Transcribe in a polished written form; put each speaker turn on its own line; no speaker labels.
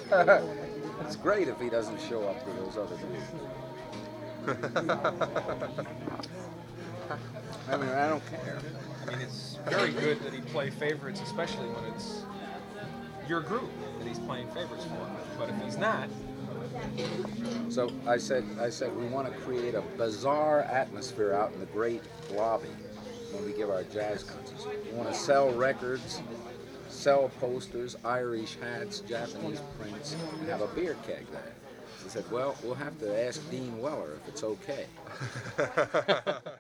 It's great if he doesn't show up to those other meetings. I mean, I don't care.
I mean, it's very good that he play favorites, especially when it's your group that he's playing favorites for. But if he's not,
So I said we want to create a bizarre atmosphere out in the great lobby when we give our jazz concerts. We want to sell records, sell posters, Irish hats, Japanese prints, and have a beer keg there. I said, well, we'll have to ask Dean Weller if it's okay.